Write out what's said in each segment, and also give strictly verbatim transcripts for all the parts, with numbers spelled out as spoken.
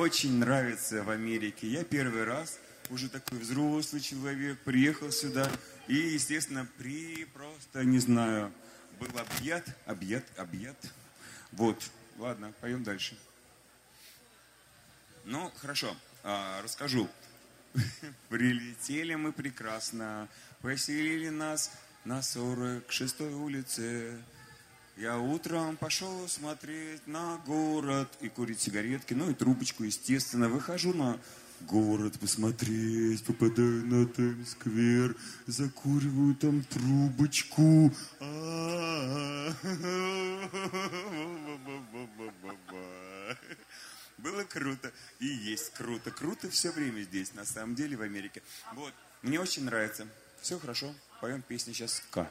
очень нравится в Америке. Я первый раз, уже такой взрослый человек, приехал сюда и, естественно, при просто, не знаю, был объят, объят, объят. Вот, ладно, пойдем дальше. Ну, хорошо, а, расскажу. Прилетели мы прекрасно, поселили нас на сорок шестой улице. Я утром пошел смотреть на город и курить сигаретки, ну и трубочку, естественно. Выхожу на город посмотреть, попадаю на Таймс-сквер, закуриваю там трубочку. Было круто и есть круто. Круто все время здесь, на самом деле, в Америке. Вот, мне очень нравится. Все хорошо, поем песню сейчас «К».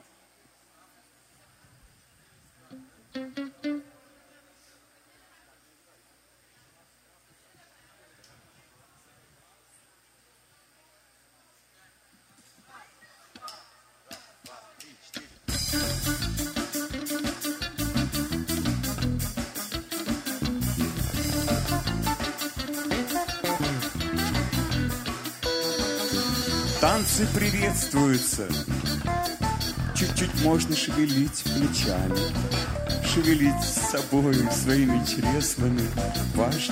Танцы приветствуются. Чуть-чуть можно шевелить плечами, шевелить с собой своими чреслами. Важно.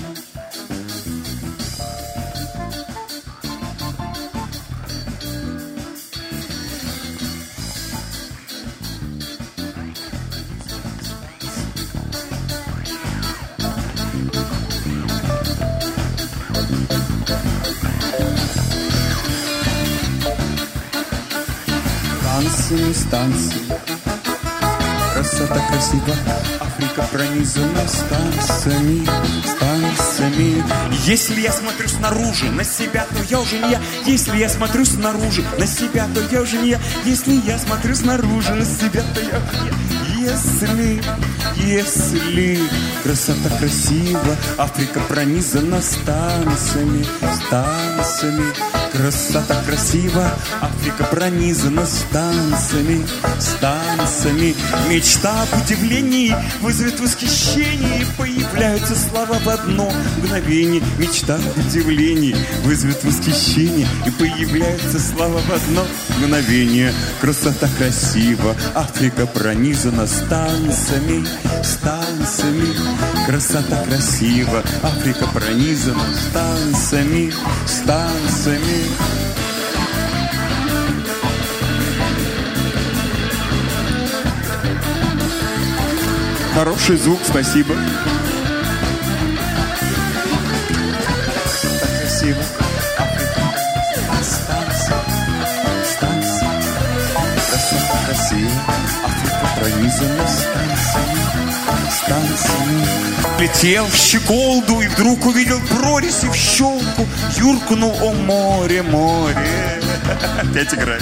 Танцами, станциями, красота красива, Африка пронизана станциями, станциями. Если я смотрю снаружи на себя, то я уже не я. Если я смотрю снаружи на себя, то я уже не я. Если я смотрю снаружи на себя, то я уже не я. Если, если красота красива, Африка пронизана станциями, станциями. Красота красива, Африка пронизана станциями, станциями. Мечта об удивлении вызовет восхищение, появляются слова в одно мгновение. Мечта об удивлении вызовет восхищение, и появляются слова в одно мгновение. Красота красива, Африка пронизана станциями, станциями. Красота красива, Африка пронизана станциями, станциями. Хороший звук, спасибо. Так красиво. Африка, станция, станция. Красота красива, Африка пронизана станциями, станциями. Летел в щеколду и вдруг увидел прорезь и в щелку юркнул, о море, море. Опять играет.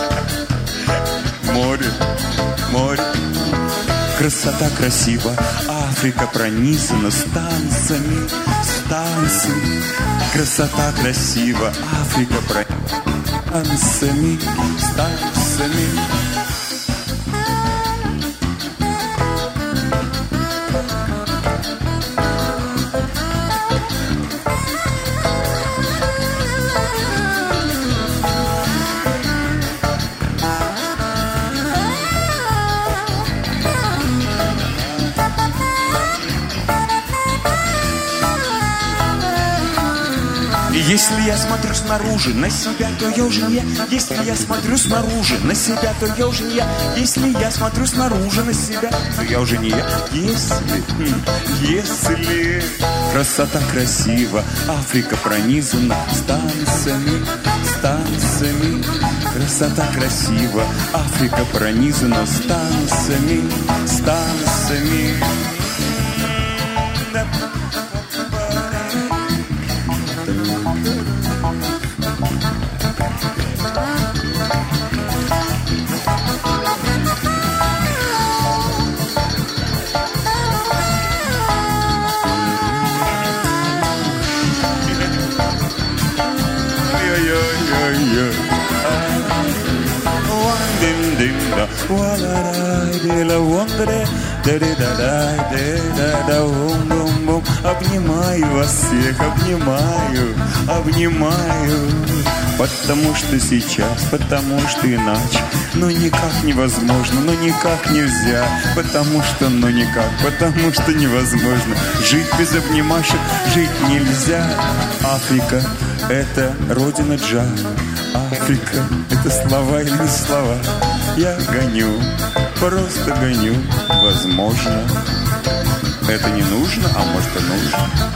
Море, море. Красота красива, Африка пронизана станциями, станциями. Красота красива, Африка пронизана станциями, станциями. Если я смотрю снаружи на себя, то я уже не я. Если я смотрю снаружи на себя, то я уже не я. Если я смотрю снаружи на себя, то я уже не я. Если, если красота красива, Африка пронизана станциями, станциями. Красота красива, Африка пронизана станциями, станциями. Обнимаю вас всех, обнимаю, обнимаю. Потому что сейчас, потому что иначе. Ну никак невозможно, ну никак нельзя. Потому что, ну никак, потому что невозможно. Жить без обнимашек, жить нельзя. Африка — это родина джаза. Африка — это слова или не слова. Я гоню, просто гоню. Возможно, это не нужно, а может и нужно.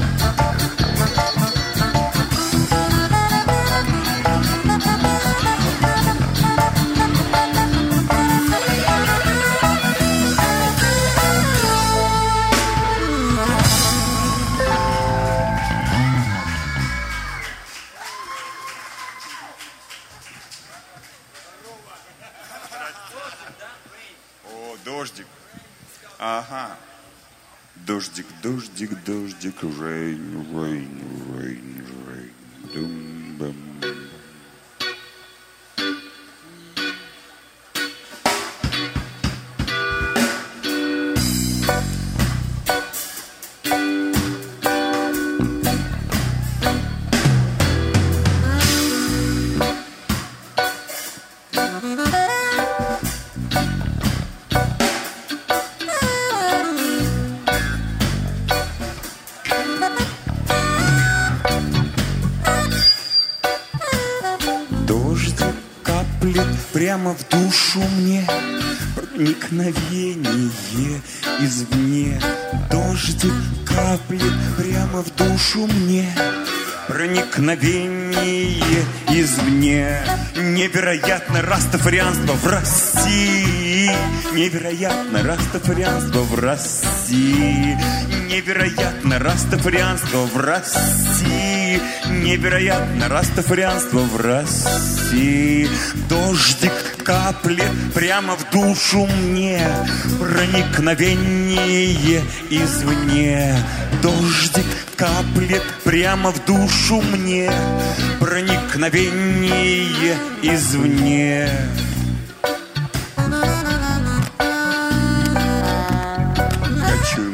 Дождик. Ага. Дождик, дождик, дождик, rain, rain, rain, rain, dum, bum. Прямо в душу мне проникновение извне. Дождик каплет прямо в душу мне проникновение извне. Невероятно растафарианство в России. Невероятно растафарианство в России. Невероятно растафарианство в России. Невероятно растафарианство в России. Дождик каплет прямо в душу мне проникновение извне. Дождик каплет прямо в душу мне проникновение извне. Хочу.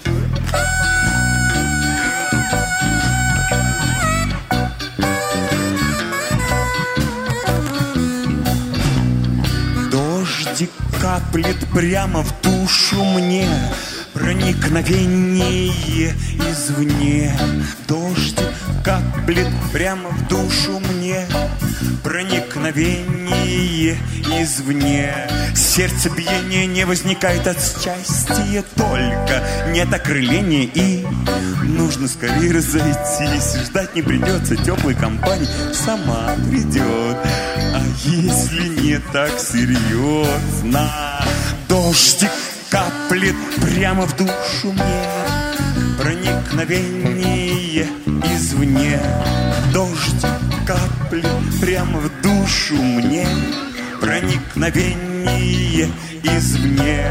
Дождик каплет прямо в душу мне проникновение извне. Дождик каплет прямо в душу мне проникновение извне. Сердцебиение не возникает от счастья, только нет окрыления, и нужно скорее разойтись. Ждать не придется, теплой компании сама придет. А если не так серьезно? Дождик каплет прямо в душу мне проникновение извне. Дождь каплет прямо в душу мне проникновение извне.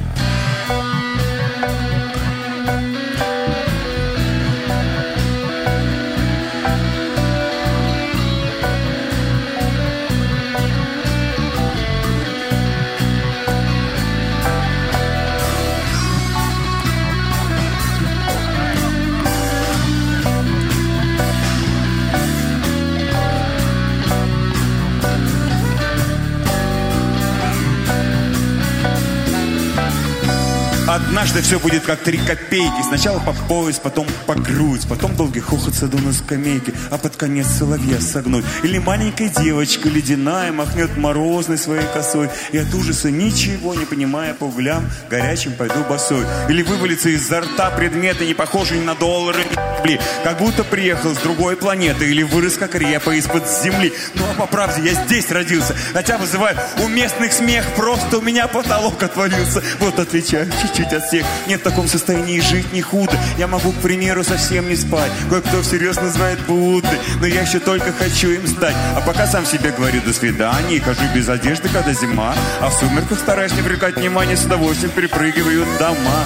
Однажды все будет как три копейки. Сначала по пояс, потом по грудь, потом долгий хохот в саду на скамейке, а под конец соловья согнуть. Или маленькая девочка ледяная махнет морозной своей косой, и от ужаса, ничего не понимая, по углям горячим пойду босой. Или вывалится изо рта предметы, не похожие на доллары, как будто приехал с другой планеты, или вырос как репа из-под земли. Ну а по правде я здесь родился, хотя вызывает у местных смех. Просто у меня потолок отвалился. Вот отвечаю чуть-чуть от всех. Нет, в таком состоянии жить не худо. Я могу, к примеру, совсем не спать. Кое-кто всерьез называет Буддой, но я еще только хочу им стать. А пока сам себе говорю до свидания и хожу без одежды, когда зима. А в сумерках, стараясь не привлекать внимания, с удовольствием перепрыгиваю дома.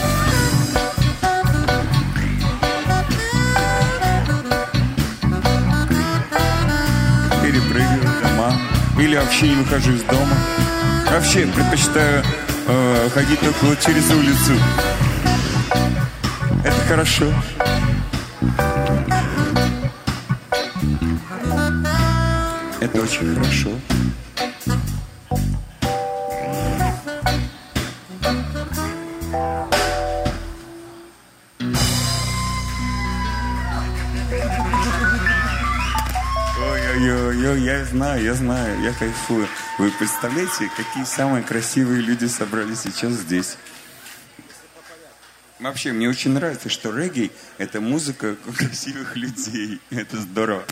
Перепрыгиваю дома. или вообще не выхожу из дома. Вообще предпочитаю э, ходить только вот через улицу. Это хорошо. Это очень хорошо. Ой-ой-ой, я знаю, я знаю, я кайфую. Вы представляете, какие самые красивые люди собрались сейчас здесь? Вообще, мне очень нравится, что регги – это музыка красивых людей. Это здорово.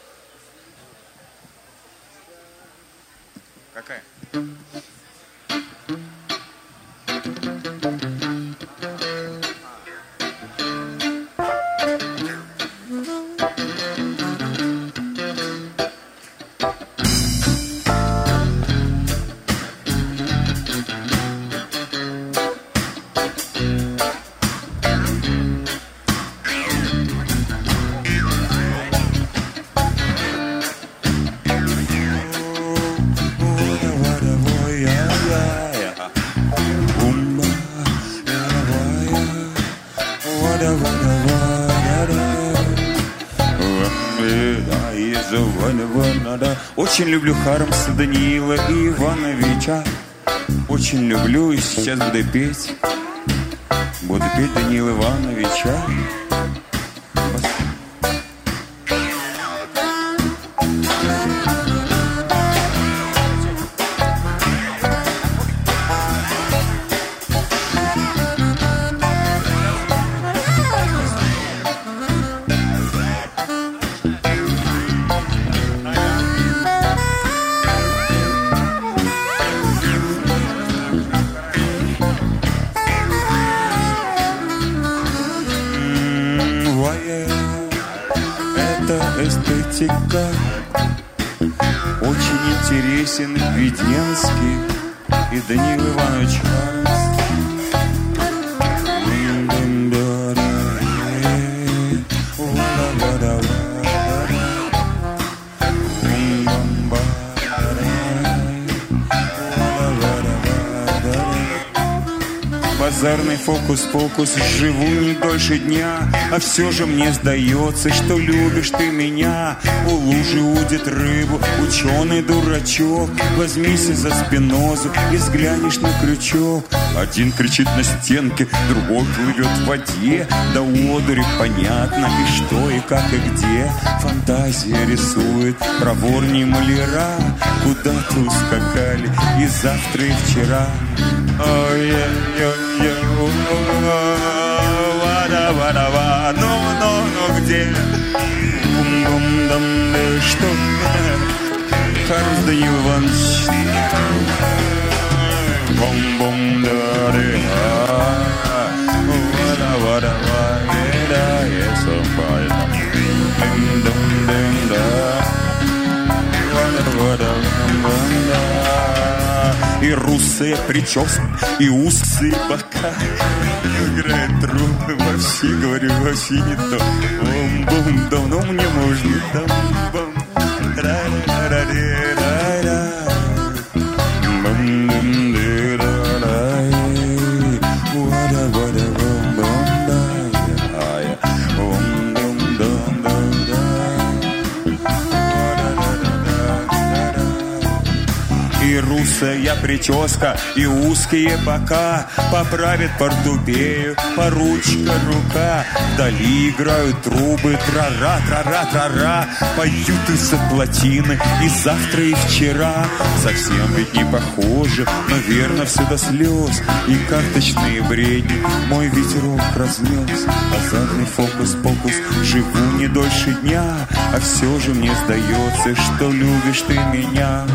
Какая? Очень люблю Хармса Даниила Ивановича. Очень люблю и сейчас буду петь. Буду петь Даниила Ивановича. Эстетика. Очень интересен Веденский и Даниил Иванович Хармс. Базарный фокус-покус, живу не дольше дня, а все же мне сдается, что любишь ты меня. У лужи удит рыбу ученый дурачок. Возьмись за Спинозу и взглянешь на крючок. Один кричит на стенке, другой плывет в воде. Да у одури понятно и что, и как, и где. Фантазия рисует проворнее маляра. Куда-то ускакали и завтра, и вчера. Ой-ой-ой, вада-вада-ва, ну-ну-ну, где? Бум-бум-дам, да что? Хармс Даниил Иванович. Бум-бум-да-да, вада-вада-ва, да, я сопайна. Дум-дум-дум-да, вада-вада-ва-да. И русая прическа, и узкие бока. Играет трубы, вообще, говорю, вообще не то. Бум-бум, давно мне можно. Там-бум, ра-ра-ра-ра-ра-ра. Бум-бум-ди-ра-ра-ра. Вада-вада-бум-бум-да. Бум-бум-дум-дум-да. И русая прическа, и узкие бока поправит портупею поручка рука. Вдали играют трубы, тра-ра, тра-ра, тра-ра. Поют из-за плотины и завтра, и вчера. Совсем ведь не похоже, но верно все до слез. И карточные бредни мой ветерок разнес. Азартный фокус-покус, живу не дольше дня, а все же мне сдается, что любишь ты меня.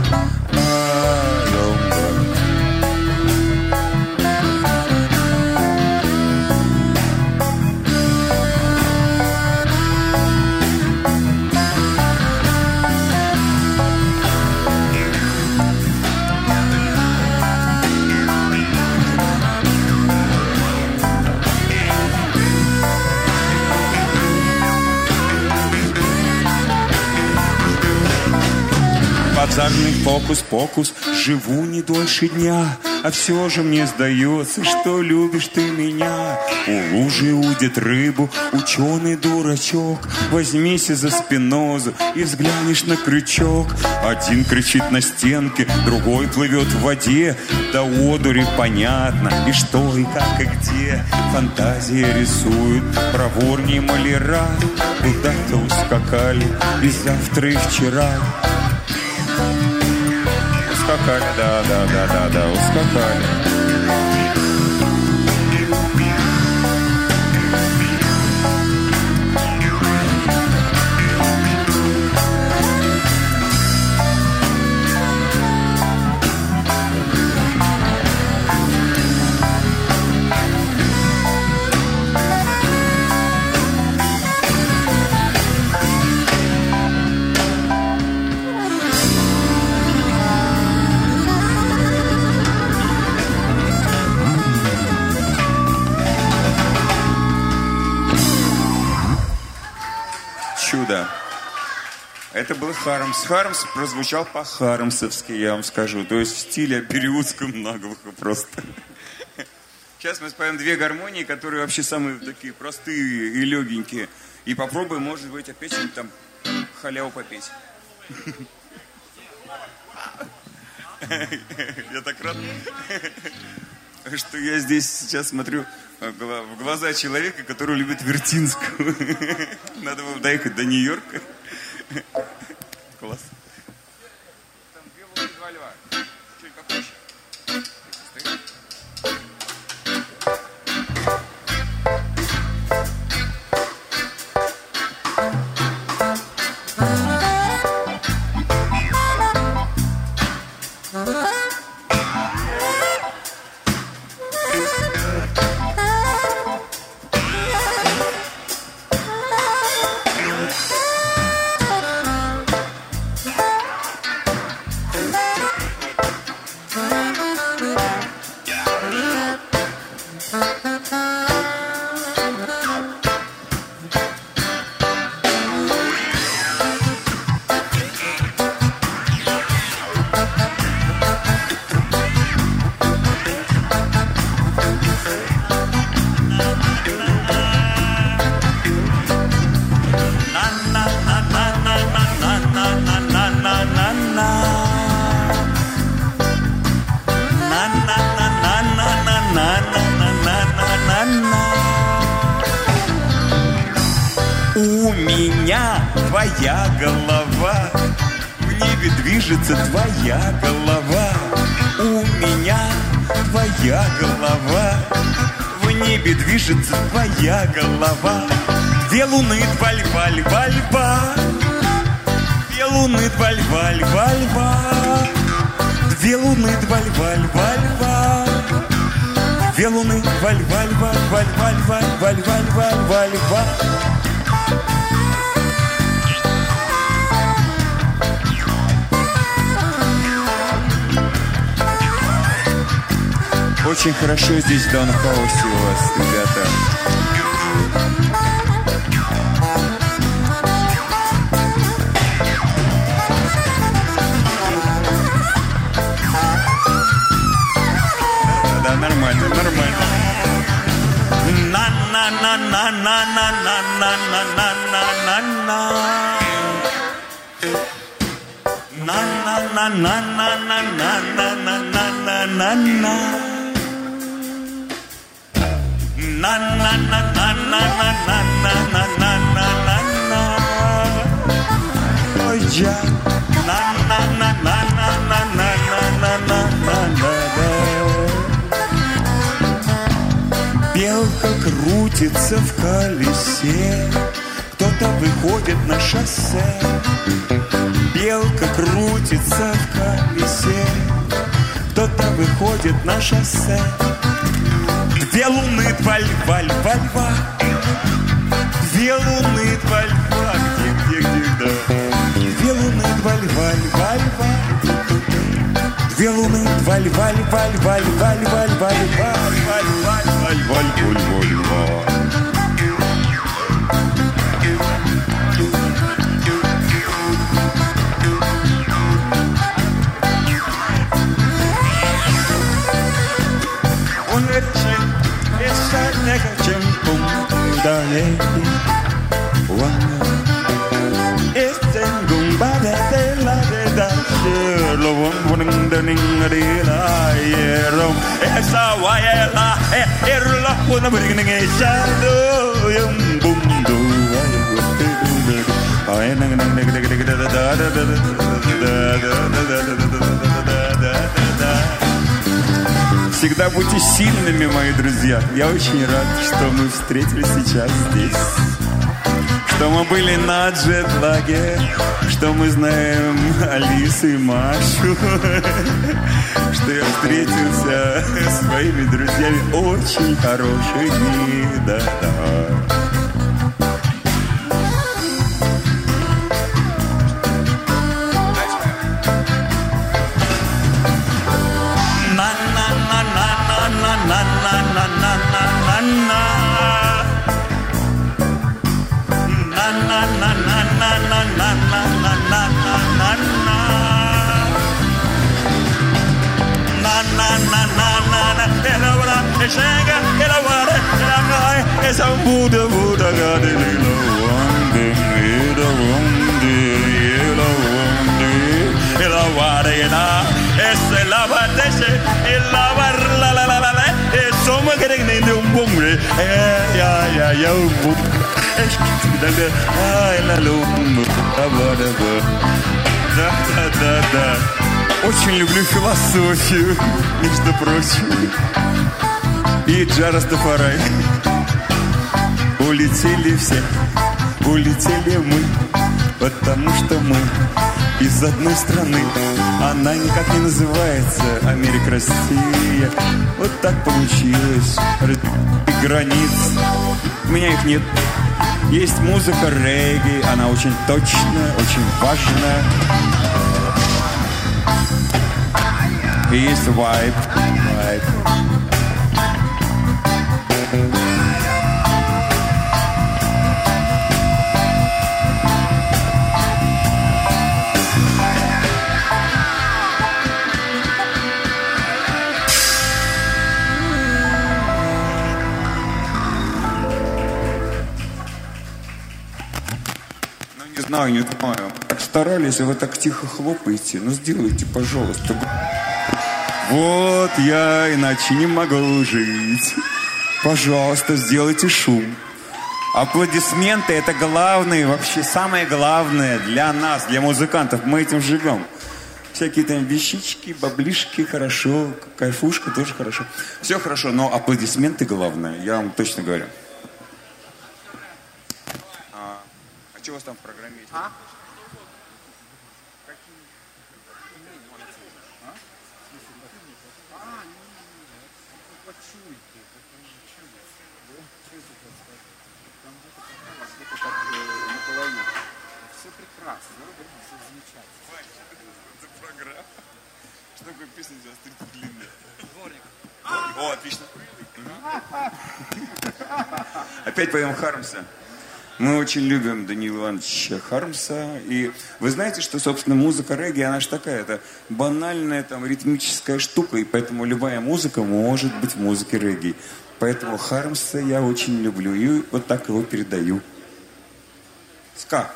Базарный фокус-покус, живу не дольше дня, а все же мне сдается, что любишь ты меня. У лужи удит рыбу ученый дурачок. Возьмись за Спинозу и взглянешь на крючок. Один кричит на стенке, другой плывет в воде. Да одури понятно, и что, и как, и где. Фантазия рисует проворнее маляра. Куда-то ускакали и завтра, и вчера. Ускакали, да, да, да, да, да, ускакали. Чудо. Это был Хармс. Хармс прозвучал по-хармсовски, я вам скажу. То есть в стиле периодском наглухо просто. Сейчас мы споем две гармонии, которые вообще самые такие простые и легенькие. И попробуем, может быть, опять что-нибудь там халяву попеть. Я так рад, что я здесь сейчас смотрю в глаза человека, который любит Вертинскую. Надо было доехать до Нью-Йорка. Класс. Там две волны, два льва. Чуть попроще. У меня твоя голова, в небе движется твоя голова. У меня твоя голова, в небе движется твоя голова. Две луны, два льва, льва, льва. Две луны, два льва, льва, льва. Две луны, два льва, льва, льва. Две луны, два льва, льва, льва, льва, льва, льва, льва, льва, льва. Очень хорошо здесь в Даунхаусе у вас, ребята. Да, да, нормально, нормально. На-на-на-на-на-на-на-на-на-на-на-на. На-на-на-на-на-на-на-на-на-на-на. На на на на на на на на на на на на. Ой, я. На на на на на на на на на на на. Белка крутится в колесе, кто-то выходит на шоссе. Белка крутится в колесе, кто-то выходит на шоссе. Две луны, два льва, льва, льва. Две луны, два льва. Где, где, где, да. Две луны, два льва, льва, льва. Две луны, два льва, льва, льва, льва, льва, льва, льва, льва, льва, льва, льва, льва, льва. Esa guayela, erla, una brinca en shadow, yum boom do. Всегда будьте сильными, мои друзья. Я очень рад, что мы встретились сейчас здесь. Что мы были на джетлаге, что мы знаем Алису и Машу, что я встретился с своими друзьями очень хорошими, да-да. Chega, ela guarda, ela vai, essa Buda, Buda, Gadelila, Wande, ela Wande, ela Wande, ela guarda, ela, essa ela vai descer, ela vai lá, lá, lá, lá, lá, é só uma grande nem um bom, é, ya, ya, ya, um bom, é esquisito, ah, ela lumba, da, da, da, da, da, da. Очень люблю философию, между прочим. И Джа-Растафарай. Улетели все, улетели мы, потому что мы из одной страны. Она никак не называется Америка, Россия. Вот так получилось. И границ. У меня их нет. Есть музыка регги, она очень точная, очень важная. И есть вайб, вайб. Не знаю, не знаю. Старались, вы так тихо хлопаете. Ну, сделайте, пожалуйста. Вот я иначе не могу жить. Пожалуйста, сделайте шум. Аплодисменты — это главное, вообще самое главное для нас, для музыкантов. Мы этим живем. Всякие там вещички, баблишки, хорошо. Кайфушка тоже хорошо. Все хорошо, но аплодисменты главное. Я вам точно говорю. А, а что у вас там в программе есть? А? О, отлично. Опять поем Хармса. Мы очень любим Даниила Ивановича Хармса. И вы знаете, что, собственно, музыка регги, она же такая, это банальная там ритмическая штука. И поэтому любая музыка может быть в музыке регги. Поэтому Хармса я очень люблю. И вот так его передаю. Ска.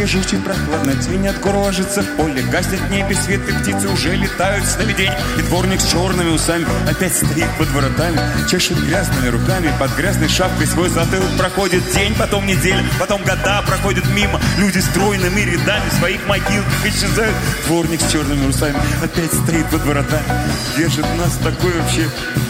дороге жуть и прохладно, тень от гор ложится в поле, гаснет в небе свет, и птицы уже летают в сновидень. И дворник с черными усами опять стоит под воротами, чешет грязными руками, под грязной шапкой свой затылок. Проходит день, потом неделя, потом года проходят мимо. Люди стройными рядами своих могил исчезают. Дворник с черными усами опять стоит под воротами, держит нас такой вообще.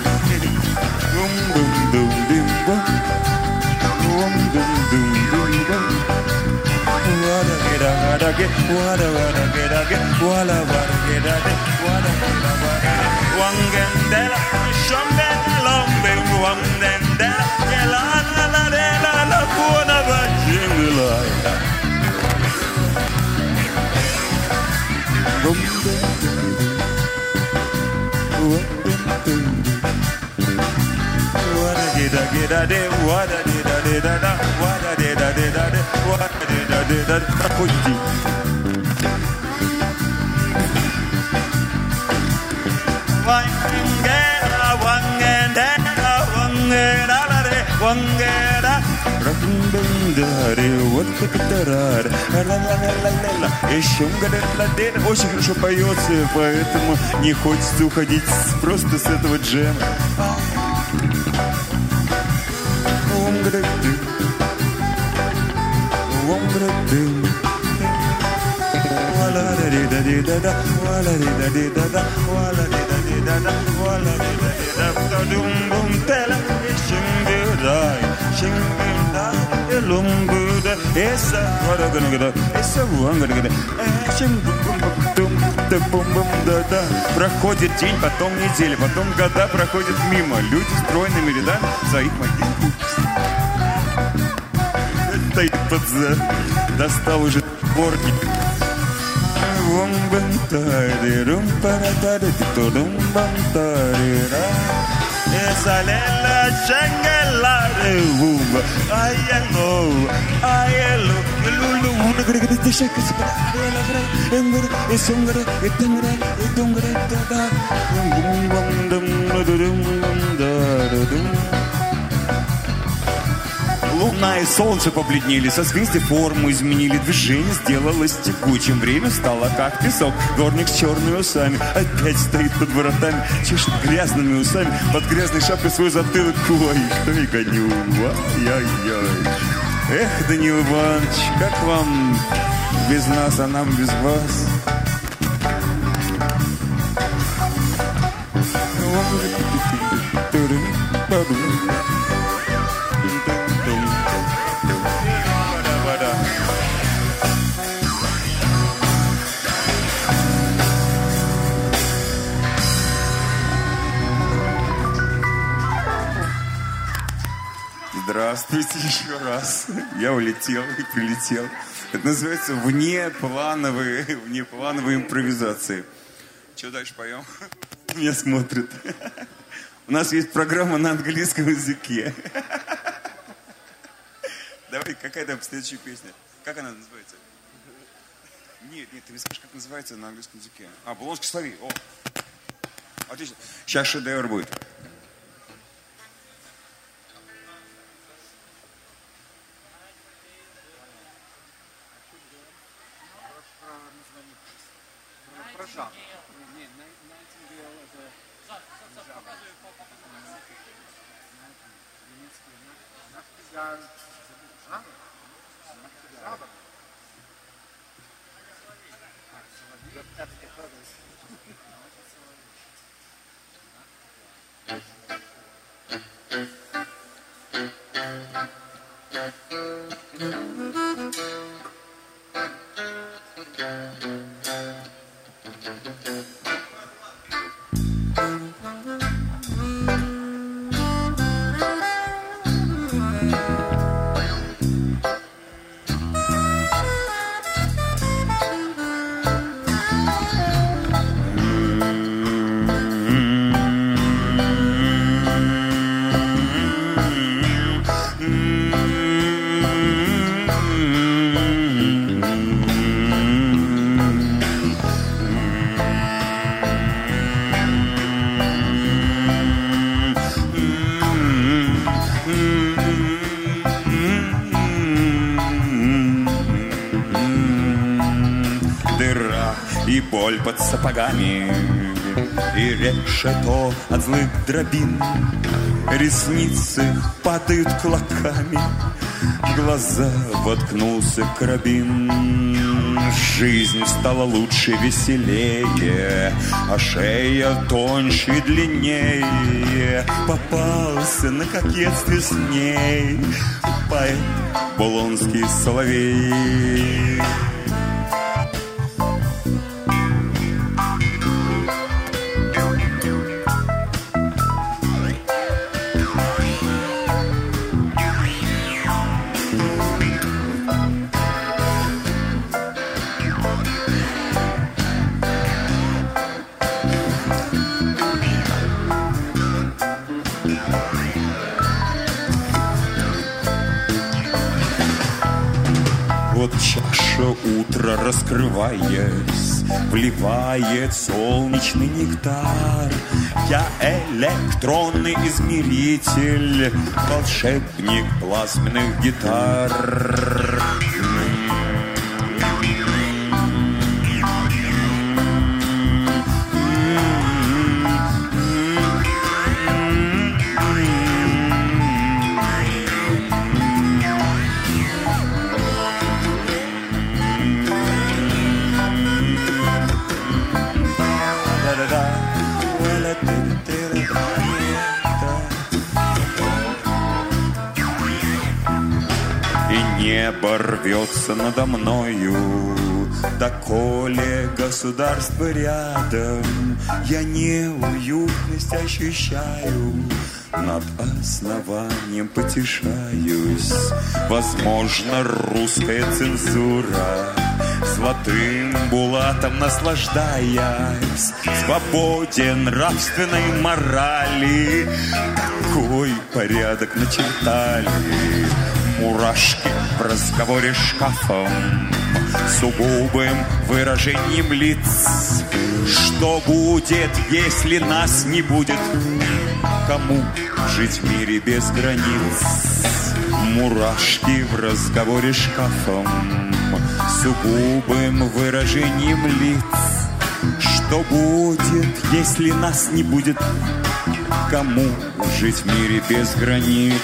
Проходите. Очень хорошо поется, поэтому не хочется уходить просто с этого джема. Проходит день, потом неделя, потом года проходят мимо. Люди стройными рядами своих могил стоит под за... Достал уже дворник. Луна и солнце побледнели, созвездия форму изменили, движение сделалось тягучим, время стало как песок. Дворник с черными усами опять стоит под воротами, чешет грязными усами, под грязной шапкой свой затылок. Ой, что я гоню, ай-яй-яй. Эх, Данил Иванович, как вам без нас, а нам без вас? Здравствуйте еще раз. Я улетел и прилетел. Это называется внеплановые, внеплановые импровизации. Что дальше поем? Меня смотрят. У нас есть программа на английском языке. Давай, какая там следующая песня? Как она называется? Нет, нет, ты мне скажешь, как называется на английском языке. А, Булонский соловей. О, отлично. Сейчас шедевр будет. дыра и боль под сапогами, и решето от злых дробин. Ресницы падают клоками, в глаза воткнулся карабин. Жизнь стала лучше, веселее, а шея тоньше и длиннее. Попался на кокетстве с ней поэт Булонский соловей. Вот чаша утра, раскрываясь, вливает солнечный нектар. Я электронный измеритель, волшебник плазменных гитар. Небо рвется надо мною, доколе государство рядом. Я неуютность ощущаю, над основанием потешаюсь. Возможно, русская цензура, золотым булатом наслаждаясь, свободен нравственной морали. Такой порядок начертали мурашки в разговоре с шкафом, сугубым выражением лиц. Что будет, если нас не будет? Кому жить в мире без границ? Мурашки в разговоре с шкафом, сугубым выражением лиц. Что будет, если нас не будет? Кому жить в мире без границ?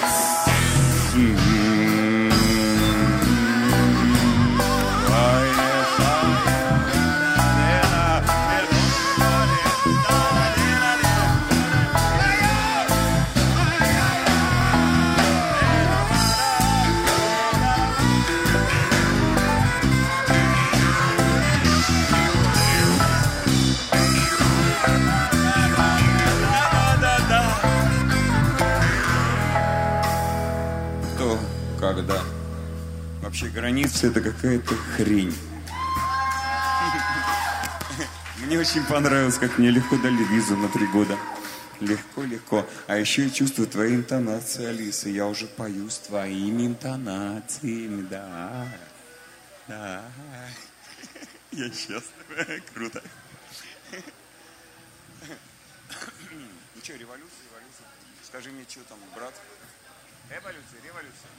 Когда вообще границы — это какая-то хрень. Мне очень понравилось, как мне легко дали визу на три года. Легко, легко. А еще я чувствую твои интонации, Алиса. Я уже пою с твоими интонациями, да. Да. Я счастлива. Круто. Ну что, революция, революция. Скажи мне, что там, брат? Эволюция, революция.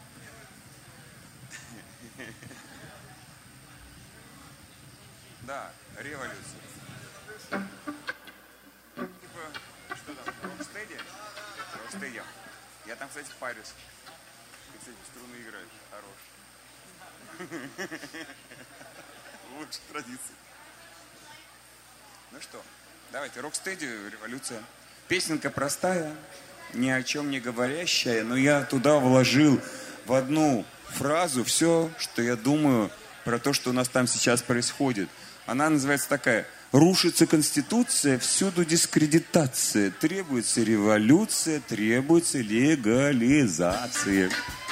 Да, революция. Типа, что там, Рокстеди? Рокстеди. Я там, кстати, парюсь. Ты, кстати, струны играешь. Хорош. Лучше традиции. Ну что, давайте, Рокстеди, революция. Песенка простая, ни о чем не говорящая, но я туда вложил в одну фразу все, что я думаю про то, что у нас там сейчас происходит. Она называется такая: рушится Конституция, всюду дискредитация, требуется революция, требуется легализация.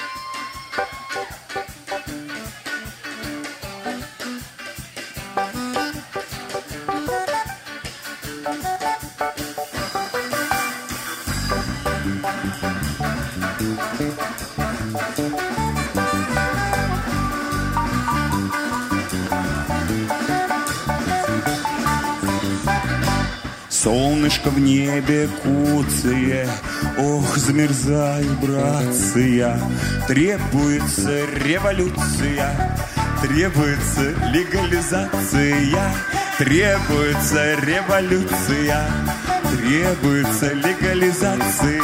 Солнышко в небе куцее, ох, замерзаю, братцы, я. Требуется революция, требуется легализация, требуется революция, требуется легализация.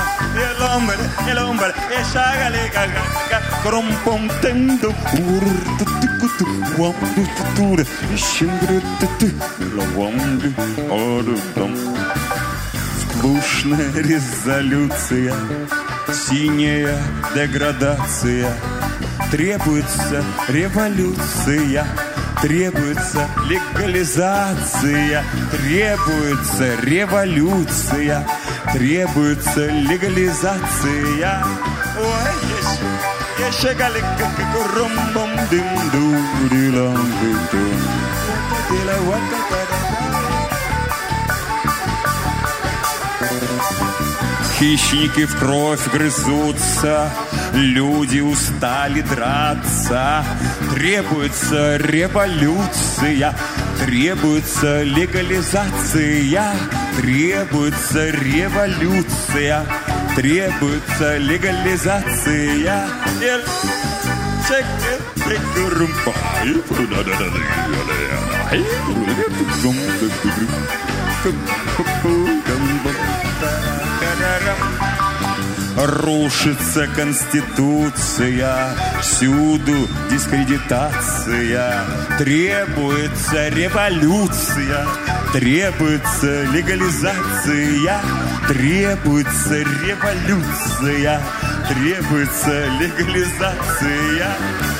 Сплошная резолюция, синяя деградация. Требуется революция, требуется легализация, требуется революция, требуется легализация. Ой, еще, еще галика, румбом, дым, дурилам, дым, хищники в кровь грызутся, люди устали драться. Требуется революция, требуется легализация, требуется революция, требуется легализация. Рушится Конституция, всюду дискредитация. Требуется революция, требуется легализация, требуется революция, требуется легализация.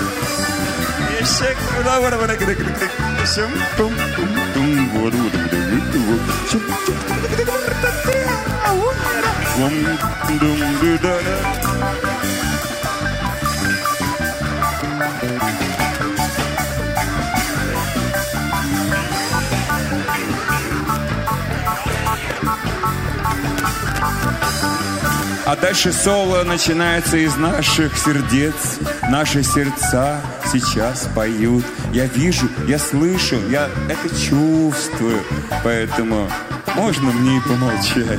А дальше соло начинается из наших сердец. Наши сердца сейчас поют. Я вижу, я слышу, я это чувствую. Поэтому можно мне и помолчать.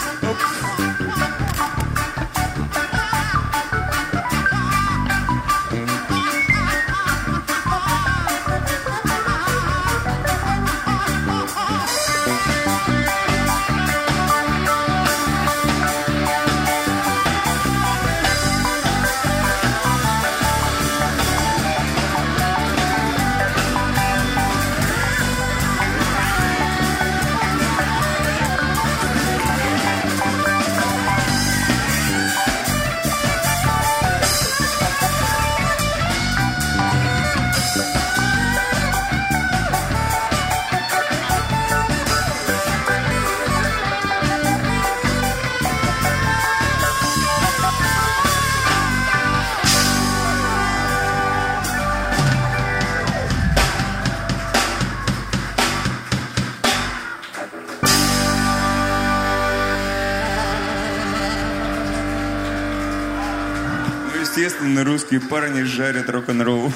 Естественно, русские парни жарят рок-н-ролл.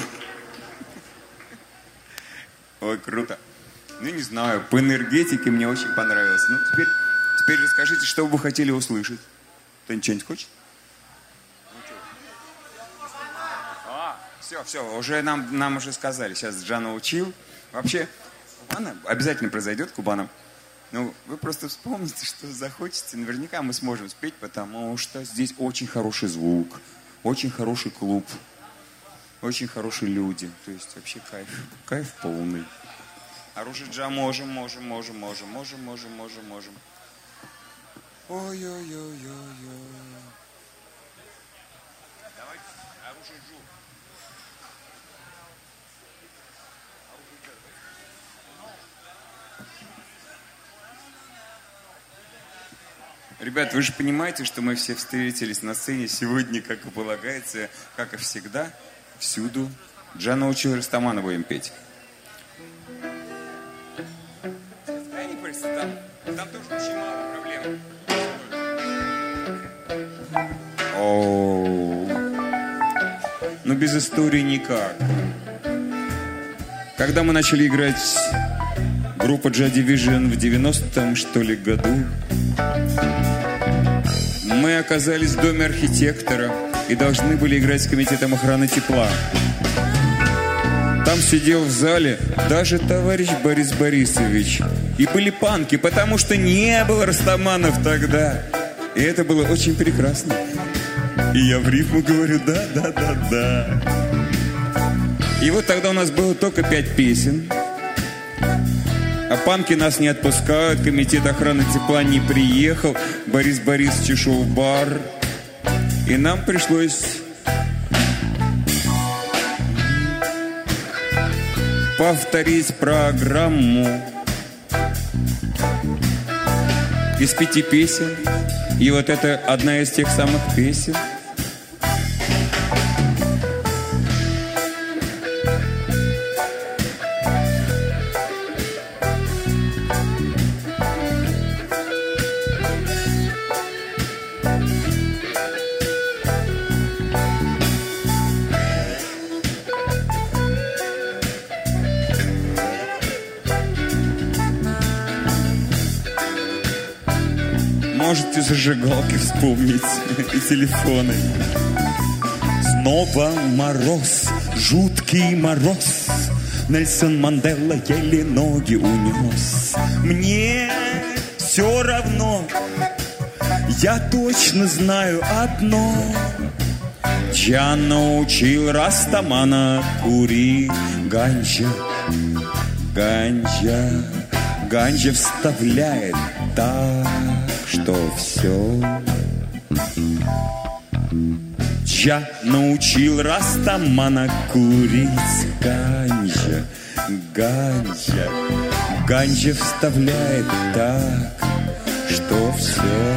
Ой, круто. Ну, не знаю, по энергетике мне очень понравилось. Ну, теперь, теперь расскажите, что вы хотели услышать. Кто-нибудь что-нибудь хочет? А, все, все, уже нам, нам уже сказали. Сейчас Джана учил. Вообще, Кубана обязательно произойдет, Кубана. Ну, вы просто вспомните, что захочете. Наверняка мы сможем спеть, потому что здесь очень хороший звук. Очень хороший клуб, очень хорошие люди, то есть вообще кайф, кайф полный. Оружие джа можем, можем, можем, можем, можем, можем, можем, можем. Ой-ой-ой-ой-ой. Давай, оружие джу. Ребят, вы же понимаете, что мы все встретились на сцене сегодня, как и полагается, как и всегда, всюду. Джана учил Растамана будем петь. Там, там тоже очень мало проблем. О, но без истории никак. Когда мы начали играть группа Joy Division в девяностом, что ли, году, мы оказались в доме архитектора и должны были играть с комитетом охраны тепла. Там сидел в зале даже товарищ Борис Борисович. И были панки, потому что не было растаманов тогда. И это было очень прекрасно. И я в рифму говорю: да, да, да, да. И вот тогда у нас было только пять песен. А панки нас не отпускают, комитет охраны тепла не приехал, Борис Борисович ушел в бар. И нам пришлось повторить программу из пяти песен. И вот это одна из тех самых песен. Можете зажигалки вспомнить и телефоны. Снова мороз, жуткий мороз. Нельсон Мандела еле ноги унес. Мне все равно, я точно знаю одно. Я научил Растамана курить ганджа. Ганджа, ганджа вставляет так, что все. Я научил Растамана курить ганджа. Ганджа, ганджа вставляет так, что все.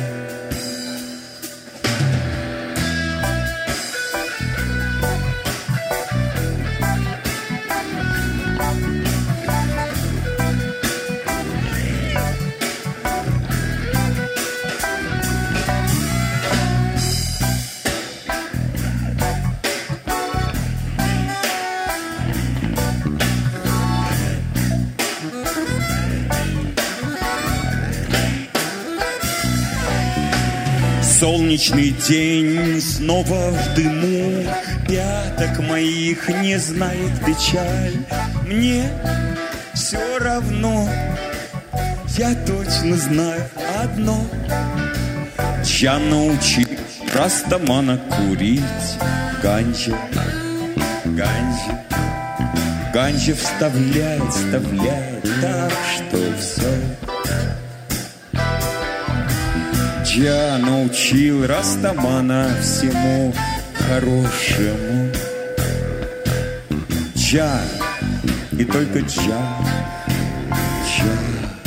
Солнечный день снова в дыму, пяток моих не знает печаль. Мне все равно, я точно знаю одно. Я научил Растамана курить ганджа. Ганджа, ганджа вставляет, вставляет так, что все. Я научил Растамана всему хорошему. Джа, и только джа, джа.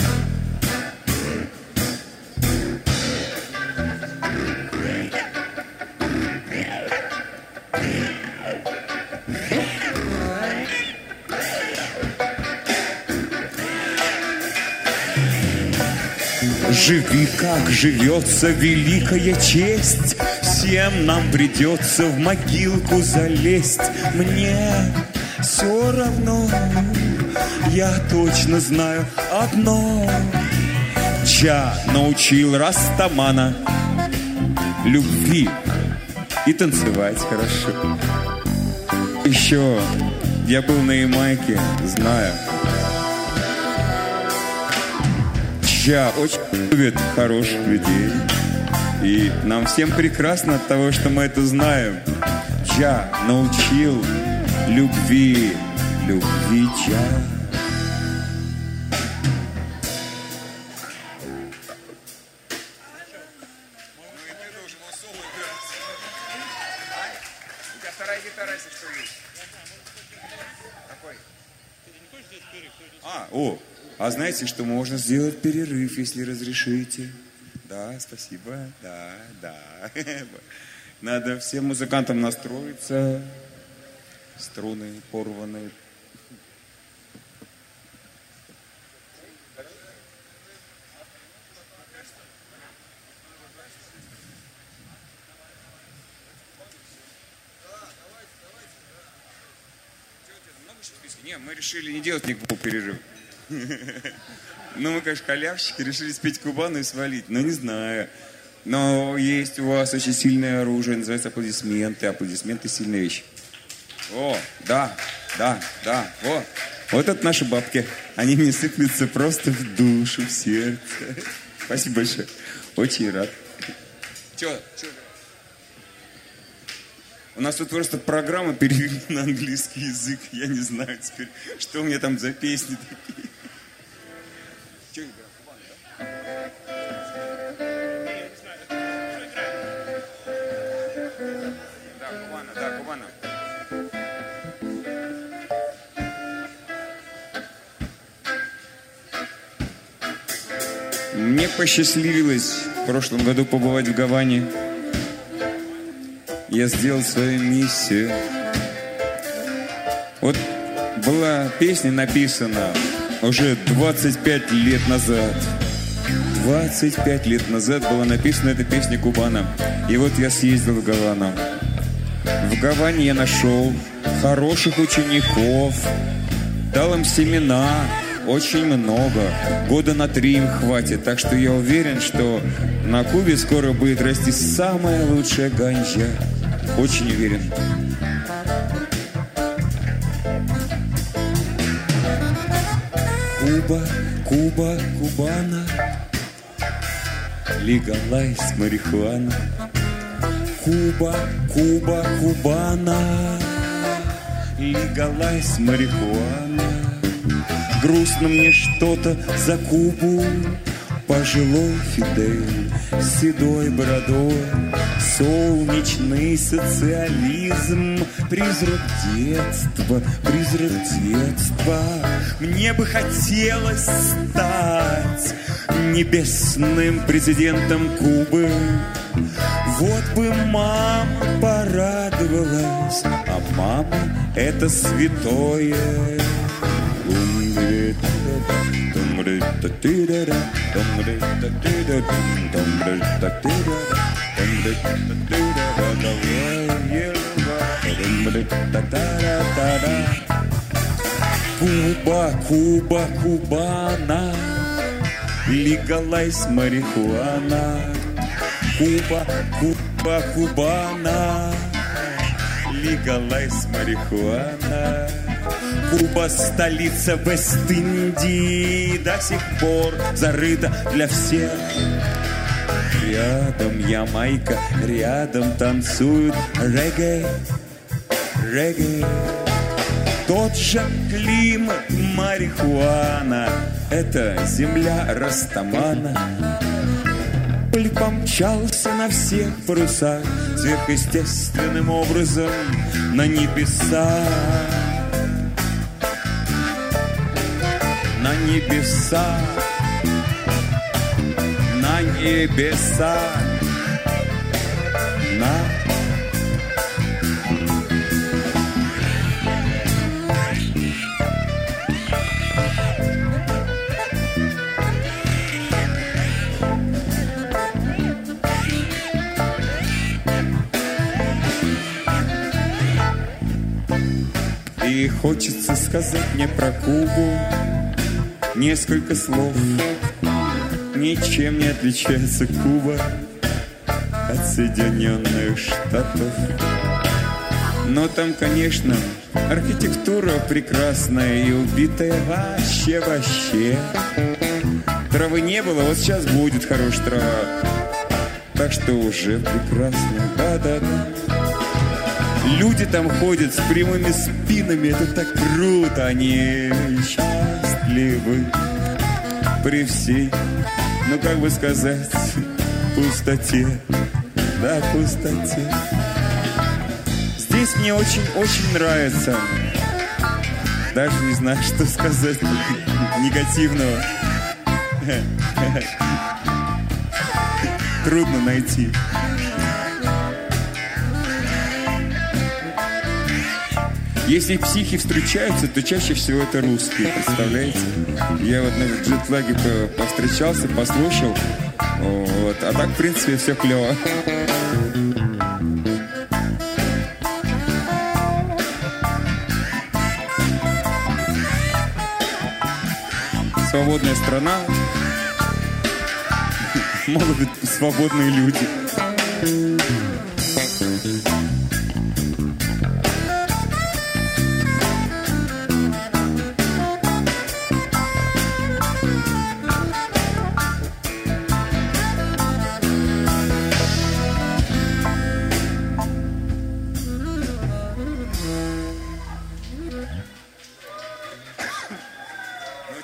Живи, как живется великая честь. Всем нам придется в могилку залезть. Мне все равно, я точно знаю одно. Я научил Растамана любви и танцевать хорошо. Еще я был на Ямайке, знаю. Я очень любит хороших людей. И нам всем прекрасно от того, что мы это знаем. Я научил любви, любви я. Вторая гитара, если что есть. Какой? А, о. А знаете, что можно сделать перерыв, если разрешите? Да, спасибо. Да, да. Надо всем музыкантам настроиться. Струны порваны. Не, мы решили не делать никакого перерыва. Ну, мы, конечно, халявщики, решили спеть Кубану и свалить. Ну, не знаю. Но есть у вас очень сильное оружие, называется аплодисменты. Аплодисменты — сильная вещь. О, да, Да, да, вот. Вот это наши бабки. Они мне сыплются просто в душу, в сердце. Спасибо большое. Очень рад. Че? Че? У нас тут просто программа перевели на английский язык. Я не знаю теперь, что у меня там за песни такие. Че играть? Да, Кубана, да, Кубана. Мне посчастливилось в прошлом году побывать в Гаване. Я сделал свою миссию. Вот была песня написана уже двадцать пять лет назад. двадцать пять лет назад была написана эта песня Кубана. И вот я съездил в Гавану. В Гаване я нашел хороших учеников, дал им семена, очень много. Года на три им хватит. Так что я уверен, что на Кубе скоро будет расти самая лучшая ганджа. Очень уверен. Куба, Куба, Кубана, легалайз марихуана. Куба, Куба, Кубана, легалайз марихуана. Грустно мне что-то за Кубу. Пожилой Фидель с седой бородой, солнечный социализм, призрак детства, призрак детства. Мне бы хотелось стать небесным президентом Кубы. Вот бы мама порадовалась, а мама — это святое. Куба, Куба, Кубана, легалайз марихуана. Куба, Куба, Кубана, легалайз марихуана. Куба — столица Вест-Индии, до сих пор зарыта для всех. Рядом Ямайка, рядом танцуют регги, регги. Тот же климат, марихуана, это земля Растамана. Поль помчался на всех парусах сверхъестественным образом на небеса. На небеса, на небеса, на... И хочется сказать мне про Кубу несколько слов. Ничем не отличается Куба от Соединенных Штатов. Но там, конечно, архитектура прекрасная и убитая вообще-вообще. Травы не было, вот сейчас будет хорошая трава. Так что уже прекрасно, да-да-да. Люди там ходят с прямыми спинами, это так круто, они счастливы при всей, ну как бы сказать, пустоте, да, пустоте. Здесь мне очень-очень нравится, даже не знаю, что сказать негативного. Трудно найти. Если психи встречаются, то чаще всего это русские, представляете? Я вот на джетлаге повстречался, послушал, вот. А так, в принципе, все клево. Свободная страна, могут быть свободные люди.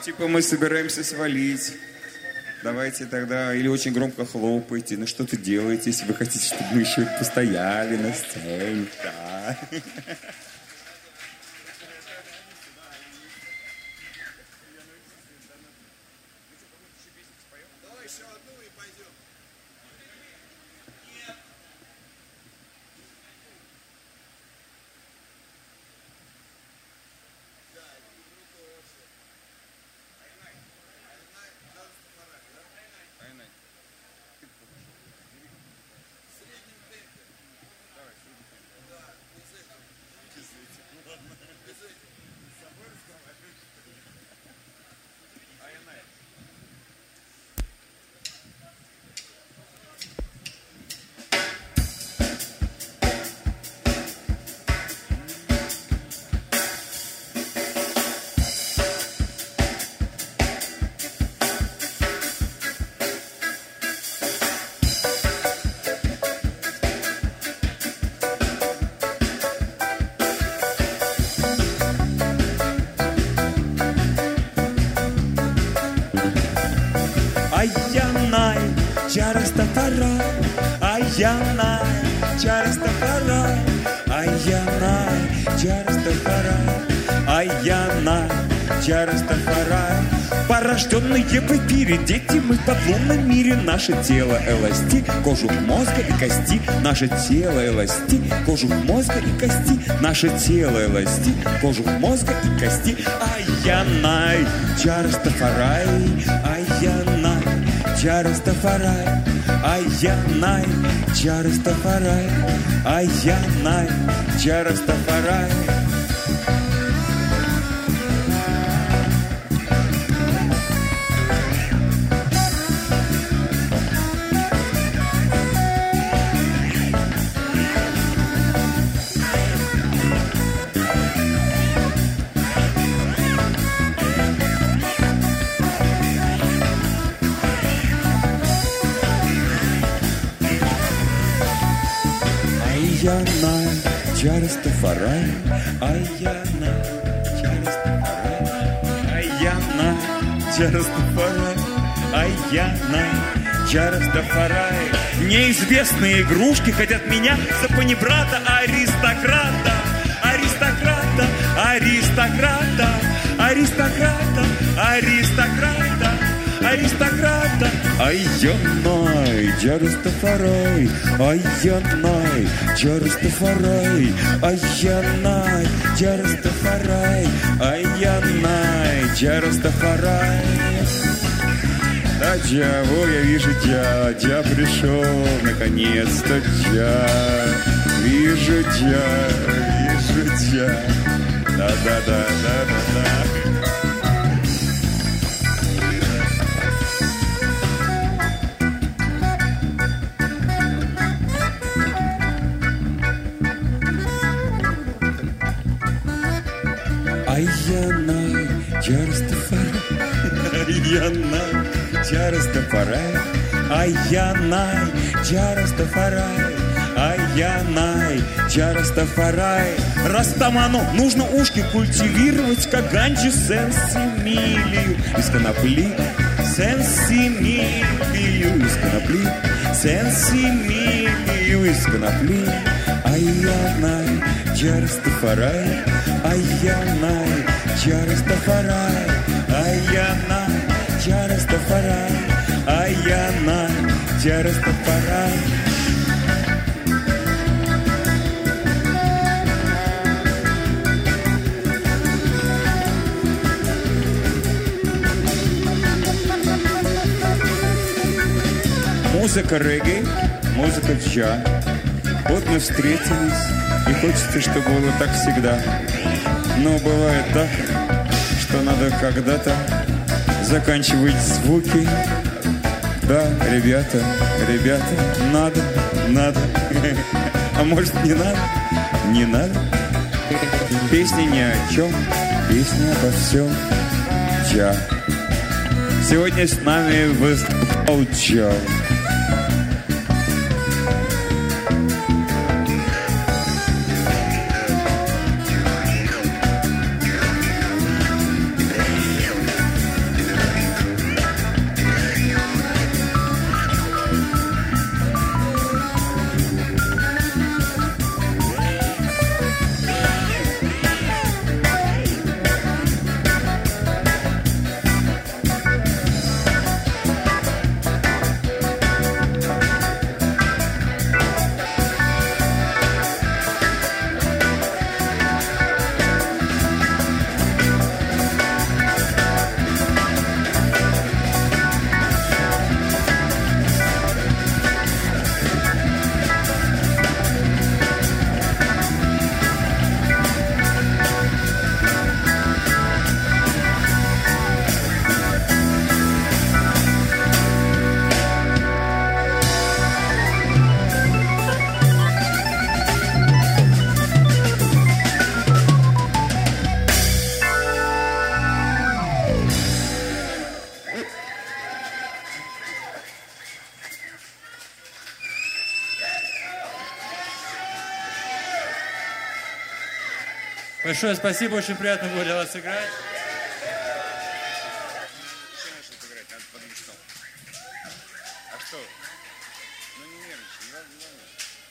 типа мы собираемся свалить. Давайте тогда или очень громко хлопайте, ну что-то делаете, если вы хотите, чтобы мы еще постояли на сцене. Да. Rastafari, Ayana, Rastafari, Ayana, Rastafari, Ayana, Rastafari. Порожденные в эфире дети, мы в подлунном мире. Наше тело эластик, кожух мозга и кости. Наше тело эластик, кожух мозга и кости. Наше тело эластик, кожух мозга и кости. Айянай, Растафари, Айянай, Растафари, Айянай, Растафари, Айянай, Растафари. Айянай, Растафари, Айянай, Растафари, Айянай, Растафари, Айянай, Растафари. Неизвестные игрушки хотят меня за панибрата, аристократа, аристократа, аристократа, аристократа, аристократа, аристократа. Айянай, Растафари, Айянай, Растафари, Айянай, Растафари, Айянай, Растафари. Да, Джа, во, я вижу Джа, Джа пришел, наконец-то Джа. Вижу Джа, вижу Джа. Да-да-да-да-да-да. Айянай, Растафари, Айянай, Растафари, Айянай, Растафари, Айянай, Растафари. Растаману нужно ушки культивировать, как ганджи сенсимилию из конопли, сенсимилию из конопли, сенсимилию из конопли. Айянай, Растафари, Айянай, Растафари, Айянай, Растафари, Айянай, Растафари. Музыка регги, музыка джа. Вот мы встретились, и хочется, чтобы было так всегда. Но бывает так, что надо когда-то заканчивать звуки. Да, ребята, ребята, надо, надо. А может, не надо? Не надо. Песня ни о чем, песня обо всем. Джа. Сегодня с нами выступал Джа. Большое спасибо, очень приятно было для вас играть. А что? Ну не нервничай, не важно, не важно.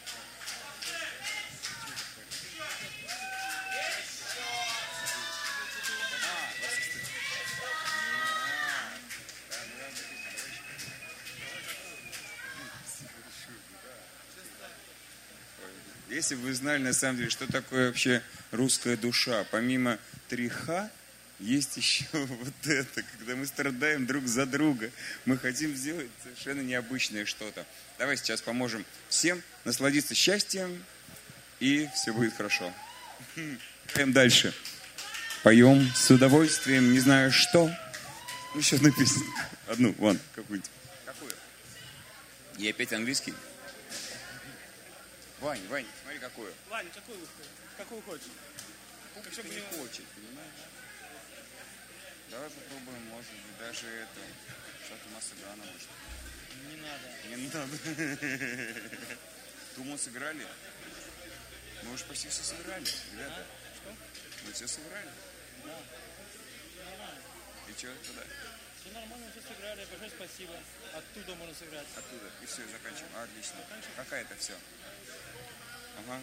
Если бы вы знали, на самом деле, что такое вообще русская душа, помимо триха, есть еще вот это, когда мы страдаем друг за друга. Мы хотим сделать совершенно необычное что-то. Давай сейчас поможем всем насладиться счастьем, и все будет хорошо. Поем дальше. Поем с удовольствием, не знаю что. Ну, еще одну песню. Одну, вон, какую-нибудь. Какую? И опять английский? Вань, Вань, смотри, какую. Вань, какую, какую хочешь? Как что не хочет, понимаешь? Давай попробуем, может быть, даже это, что-то Масагана, может. Не надо. Не надо. Думал, сыграли? Мы уже почти все сыграли, ребята. А? Что? Мы все сыграли? Да. Нормально. И что тогда? Все нормально, все сыграли. Большое спасибо. Оттуда можно сыграть. Оттуда. И все, заканчиваем. Отлично. Какая это все? Ага.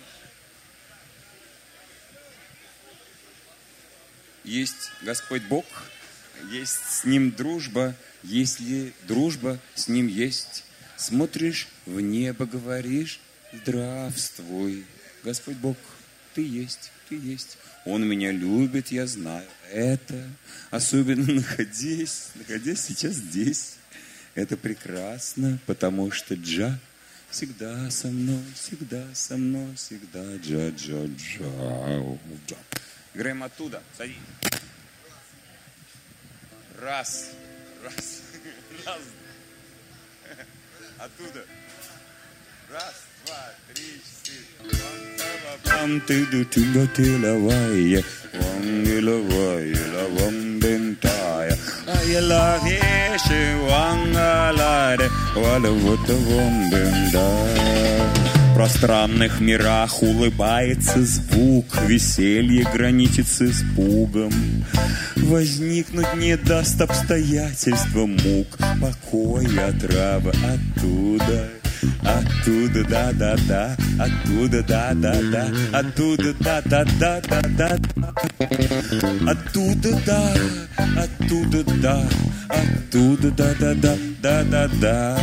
Есть Господь Бог, есть с Ним дружба, если дружба с Ним есть. Смотришь в небо, говоришь, здравствуй. Господь Бог, Ты есть, Ты есть. Он меня любит, я знаю это. Особенно находясь, находясь сейчас здесь. Это прекрасно, потому что Джа всегда со мной, всегда со мной, всегда Джа-Джа-Джа. Играем оттуда. Садись. Раз. Раз. Раз. Оттуда. Раз, два, три, четыре. Пам ты ду тюга ты лавая, вам и лавая, лавам бентая. А я лавеше, ванга ладе, вала вот вам бентая. В пространных мирах улыбается звук, веселье граничит с испугом. Возникнуть не даст обстоятельства мук, покоя отрава оттуда. Оттуда, да-да-да, оттуда, да-да-да, оттуда, да-да-да-да-да, оттуда, да, оттуда, да, оттуда, да-да-да-да-да-да.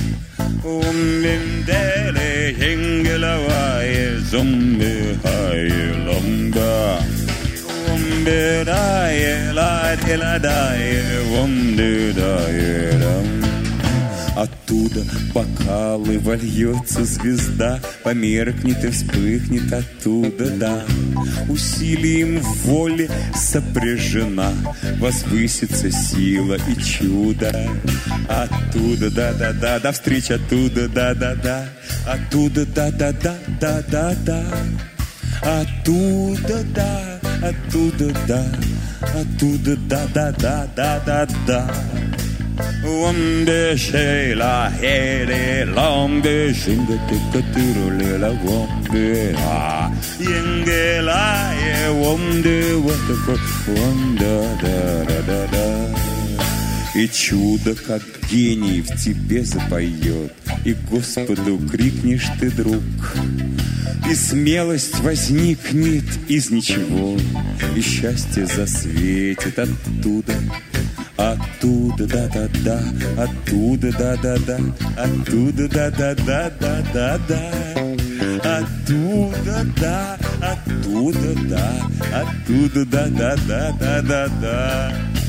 Умбенделе, хингелавае, зомбихае, ломба. Умбедае, ладе-ладае, умбедае, ломба. Оттуда бокалы вольется звезда, померкнет и вспыхнет оттуда, да. Усилием воли сопряжена, возвысится сила и чудо. Оттуда, да-да-да, до встречи оттуда, да-да-да. Оттуда, да-да-да-да-да-да. Оттуда, да, оттуда, да. Оттуда, да-да-да-да-да-да. Wombe shela hele lombe shinga tikaturu la wombe ah yengela ye wombe what wombe da da da da. И чудо, как гений, в тебе запоет, и Господу крикнешь ты, друг. И смелость возникнет из ничего, и счастье засветит оттуда. Оттуда, да-да-да, оттуда, да-да-да, оттуда, да-да-да-да-да-да. Оттуда, да, оттуда, да, оттуда, да-да-да-да-да-да.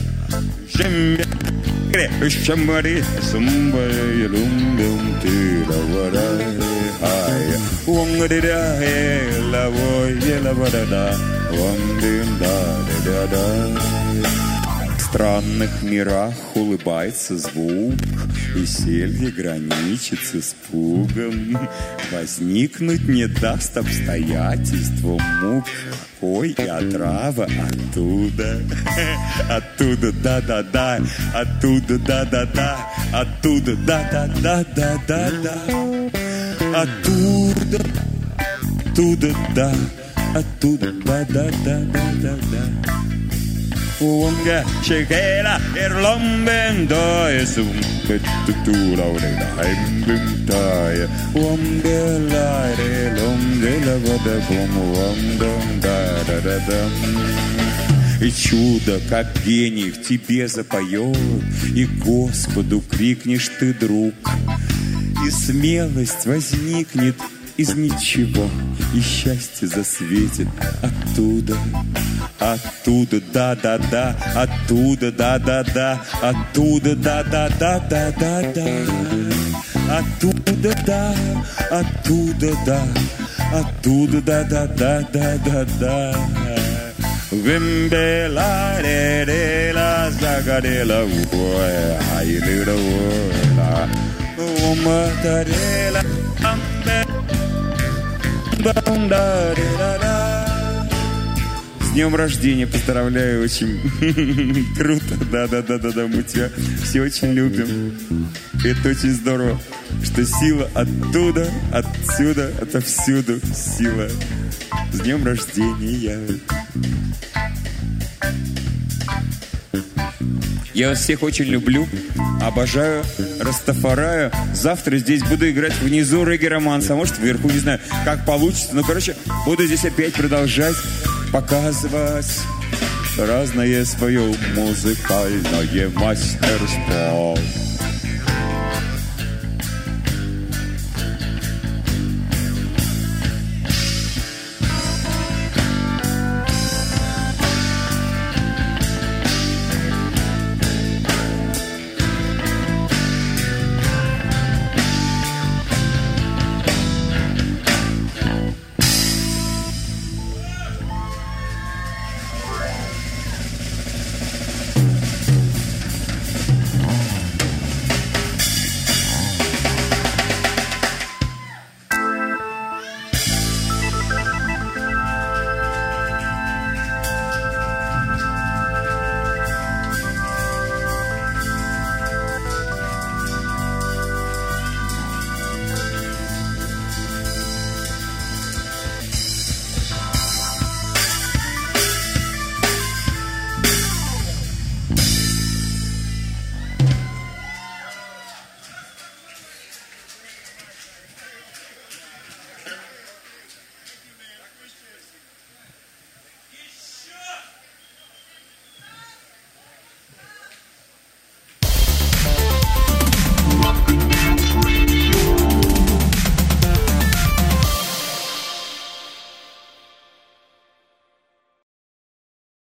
Шамари, сумбай, лумбум, ты лаварай, ай, унгадирай, лавой, лавадада, вамбин, да-да-да-да. В странных мирах улыбается звук, веселье граничит с испугом. Возникнуть не даст обстоятельства мук. покой и отрава оттуда. Оттуда, да-да-да, оттуда, да-да-да, оттуда, да-да-да-да-да-да. Оттуда, оттуда, да, оттуда, да-да-да-да-да-да. Уонга шекела эрломбендо эсум петтура урейда хаймбимтая уамбелайре ломдела вода бум да-да-да-дам. И чудо, как гений в тебе запоет, и Господу крикнешь ты, друг, и смелость возникнет из ничего, и счастье засветит оттуда, оттуда, да-да-да, оттуда, да-да-да, оттуда, да-да-да-да-да-да, оттуда, да, оттуда, да, оттуда, да-да-да-да-да-да. Вимбела, ре-ре-ла, загарела, уэ, ай-ре-ра, уэ-ла, ума-та-ре-ла, амбе. С днем рождения поздравляю, очень круто, да-да-да-да-да, мы тебя все очень любим. Это очень здорово, что сила оттуда, отсюда, отовсюду сила. С днем рождения. Я вас всех очень люблю, обожаю, Растафараю. Завтра здесь буду играть внизу регги-романс, а может вверху, не знаю, как получится. Ну, короче, буду здесь опять продолжать показывать разное свое музыкальное мастерство.